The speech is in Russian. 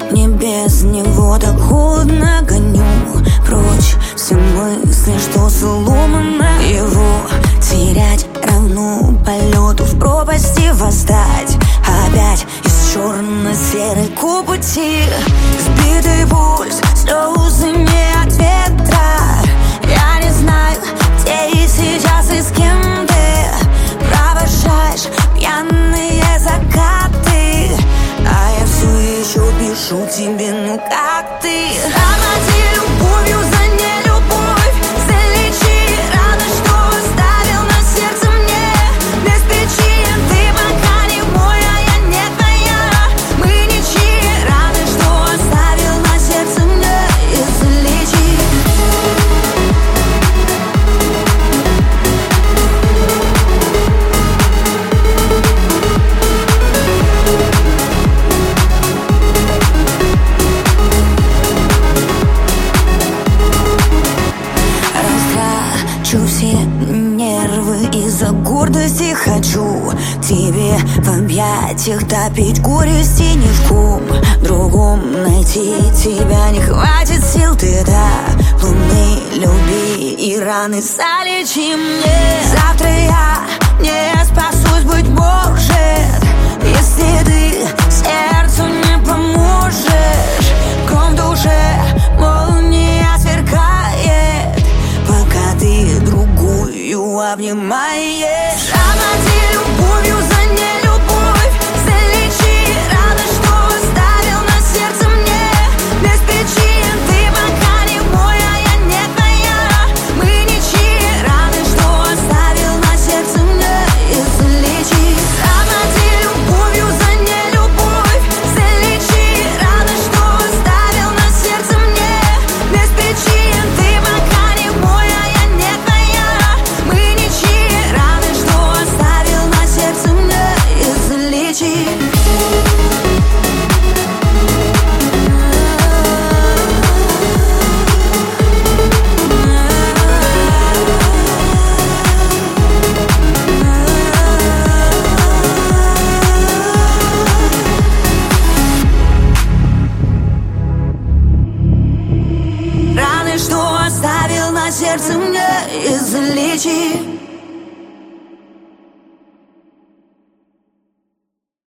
Мне без него так холодно, гоню прочь все мысли, что сломано. Его терять равно полету в пропасти восстать. Опять из черно-серой копоти. Сбитый пульс, слезы не от ветра. Я не знаю, где и сейчас и с кем ты провожаешь пьяные закаты. А я все еще пишу тебе, ну как ты? Заплати любовью за нелюбовь, залечи раны, что оставил на сердце мне. Без причин ты пока не мой, а я не твоя. Мы ничьи, раны, что оставил на сердце мне, и залечи. Растрачу все нервы из-за гордости. Хочу к тебе в объятиях топить горести. Ни в ком другом найти тебя не хватит сил. Ты до луны люби и раны залечи мне. Завтра я